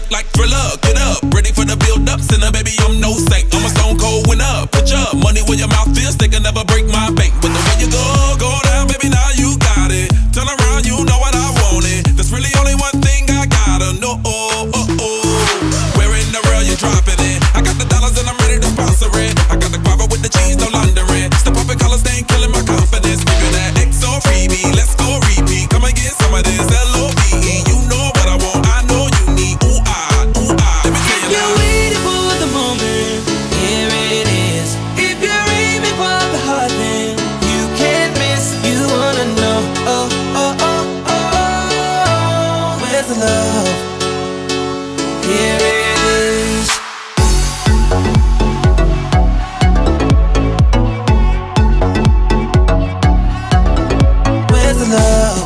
shake like Thriller. Get up, ready for the build up. Sinner, baby, I'm no saint. I'm a stone cold winner. Put your money where your mouth is. They can never break my bank. But the way you go down, baby, now you got it. Turn around, you know what I want it. There's really only one thing I gotta know. Where in the world you dropping it? I got the dollars and I'm ready to sponsor it. I got the guava with the cheese, no laundering. Step up in colors, they ain't killing my confidence. Give you that XO freebie, let's go repeat. Come and get some of this L-O-V-E. You know what I want, I know you need. Ooh ah, ooh ah. Let me tell you You're now. waiting for the moment, here it is. If you're aiming for the heart, then you can't miss. You wanna know, where's the love? Here it is. Where's the love?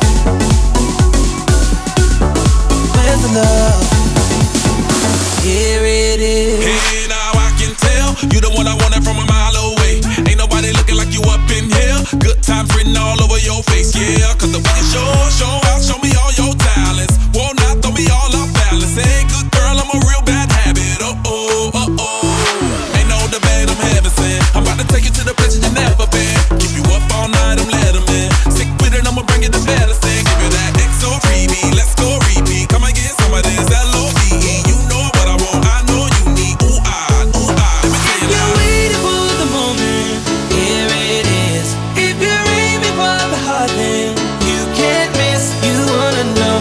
Where's the love? Here it is. Hey, now I can tell you the one I wanted from a mile away. Ain't nobody looking like you up in here. Good times written all over your face, yeah. Cause the way you show out, show me all your talents. Won't not throw me all off balance. Hey, good girl, I'm a real bad habit. Ain't no debate, I'm heaven sent. I'm about to take you to the places you never been. Keep you up all night, I'm let 'em in. Sick with it, I'ma bring it to better thing. Give you that XO freebie, let's go repeat. Come and get some of this L-O-V-E. You know what I want, I know you need. Ooh ah, ooh ah. Let me tell you You're now. waiting for the moment, here it is. If you're aiming for the heart, then you can't miss. You wanna know,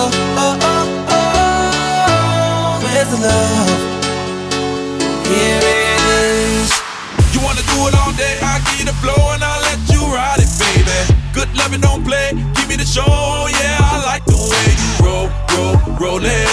where's the love? Here it is. You wanna do it all day, I give you the flow and I'll let you ride it, baby. Good loving, don't play, give me the show, yeah. I like the way you roll it.